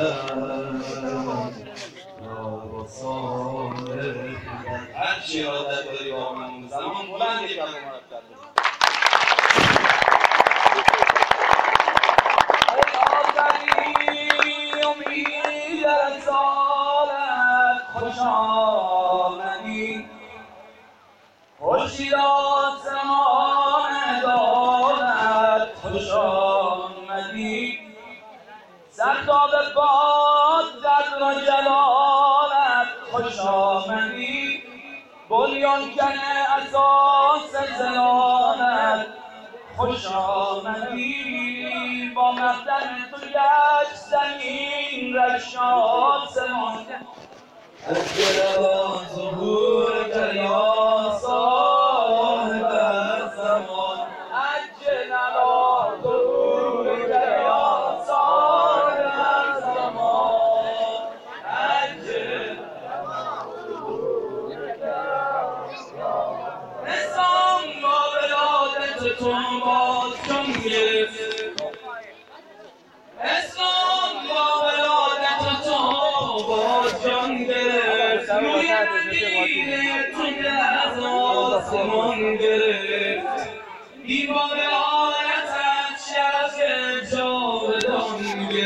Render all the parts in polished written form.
هر چی ارادت داری با من زمان بلند یک کلمه مرتب امید رسالت خوش آمدی خورشید آسمان عدالت خوش آمدی سرداب باد قدر و جلالت خوش آمدی بنیانکن اساس زلالت خوش آمدی با مقدم تو گشت زمین رشاد سمان از جلوان ظهور که یا صاحب الزمان عجل علی ظهور که یا صاحب الزمان عجل نظام با ولادت تو باز جان گرفت اسلام با ولادت تو باز جان گرفت روی مدینه تو از آسمان گرفت دیوار آیتت شرف جاودان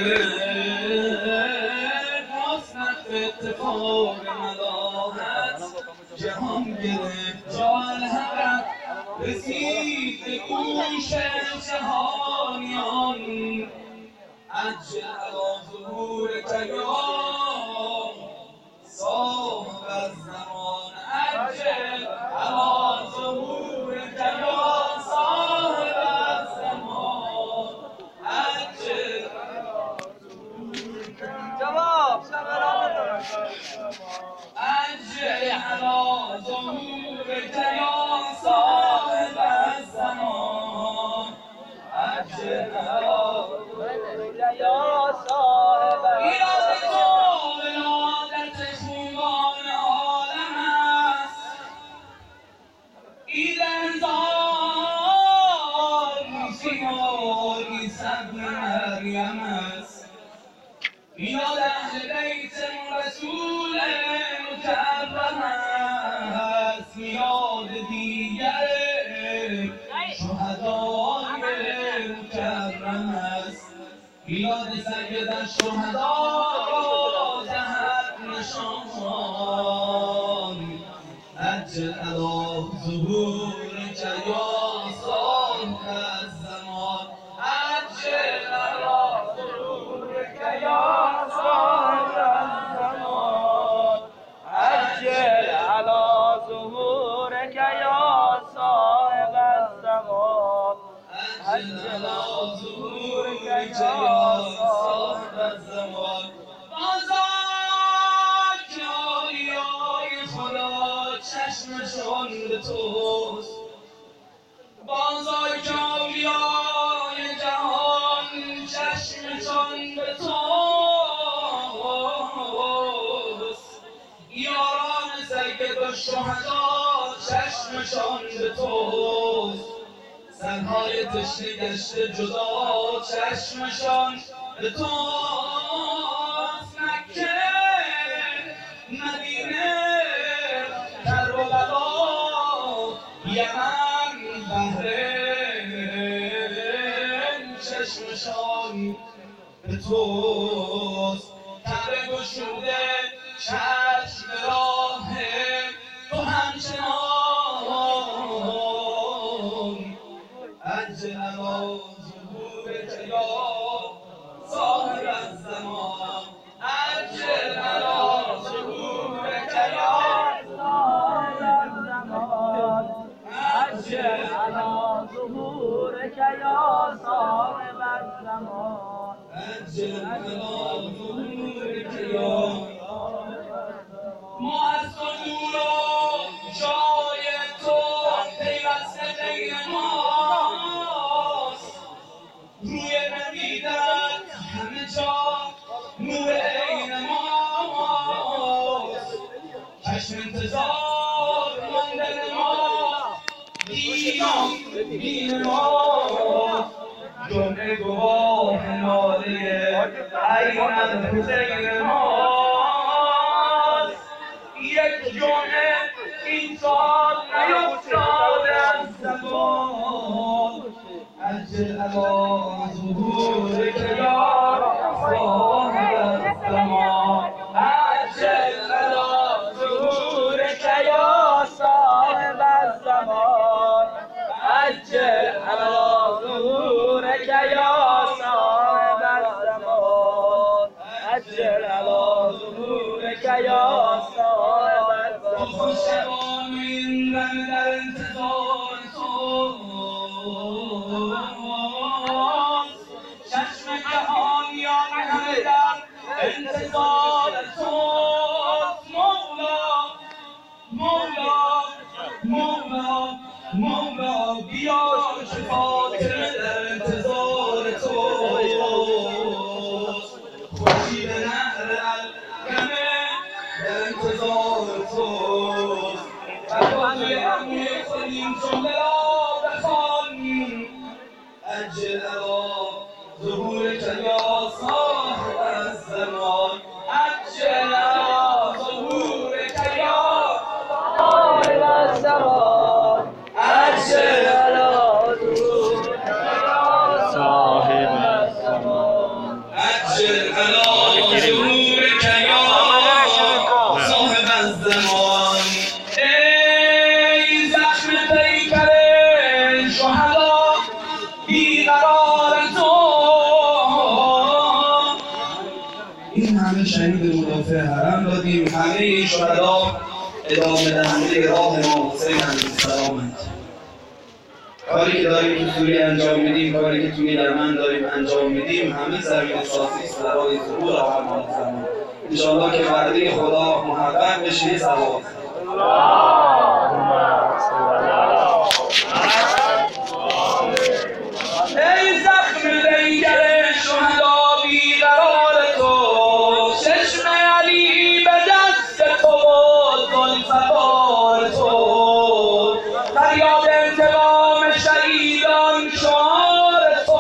گرفت حسنت اتفاق ملاحت جهان گرفت جان حقت رسید به گوش جهانیان عجل علی ظهورک یا صاحب الزمان عجل علی ظهورک یا صاحب الزمان عجل جواب عجل علی ظهورک یا صاحب الزمان عجل یا صاحب ایراد تو ولادت خوبان عالم است عید هزار سیمایی صبر مریم است ایراد اهل بیت رسول مکرم است میاد دیگر شهدای مکرم است میلاد سید الشهدا دهد نشان عجل علی ظهورک یا صاحب الزمان عجل علی ظهورک یا صاحب الزمان عجل علی ظهورک یا صاحب الزمان عجل علی ظهورک یا صاحب الزمان بازار که اولیای خدا چشمشون به توست بازار که اولیای جهان چشمشون به توست یاران سید الشهدا چشمشون به توست سرهای تشنه گشته جدا چشمشان به توست مکه مدینه کربلا یمن بحرین چشمشان به توست کعبه گشوده چشم راه تو همچنان عجل علی ظهورک یا صاحب الزمان عجل علی ظهورک یا صاحب الزمان عجل علی ظهورک یا صاحب الزمان عجل علی ظهورک یا ما از تو دور و جای تو پیوسته بین ماست روی ندیدت همه جا نور عین ماست چشم انتظار ماندن ما دین ما جمعه گواه ناله عین الحسین ماست. یک جمعه این سال نیفتاده از زمان، عجل علی ظهورک یا صاحب الزمان، عجل علی ظهورک یا صاحب الزمان، عجل علی ظهورک یا صاحب الزمان، عجل علی ظهورک یا صاحب الزمان. خوشبانیم در انتظار تو، چشم جهانیان همه در انتظار تو. مولا مولا مولا مولا بیا که فاطمه در انتظار تو. خورشید نهر القمه در انتظار تو. فقالی همه خودیم جمله را بخوان، عجل علی ظهورک یا صاحب الزمان، عجل علی ظهورک یا صاحب الزمان، عجل علی ظهورک یا صاحب الزمان، عجل علی ظهورک یا صاحب الزمان. ای زخم پیکر شهدا بیقرار تو، این همه شهید مدافع حرم دادیم، همه شهدا ادامه دهنده راه امام حسین علیه السلام‌اند. کاری که داریم تو سوریه انجام میدیم، کاری که تو یمن داریم انجام میدیم، همه زمین سازی است برای ظهور آقا زمان. انشاءالله که وعده خدا محقق بشه. صلوات. ای زخم دیگر شهدا بیقرار تو، چشم علی به دست تو و ذوالفقار تو، فریاد انتقام شهیدان شعار تو،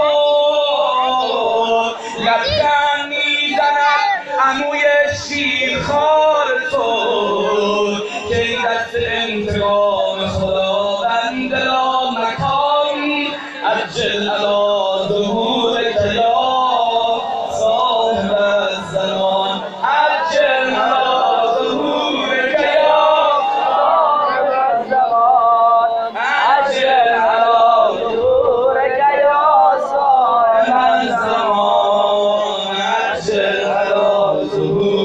لبکن میزند عموی شیرخوار تو، که این دست انتقام خداوند لا مکان، عجل علی ظهورک یا صاحب الزمان، عجل علی ظهورک یا صاحب الزمان، عجل علی ظهورک یا صاحب الزمان، عجل علی ظهورک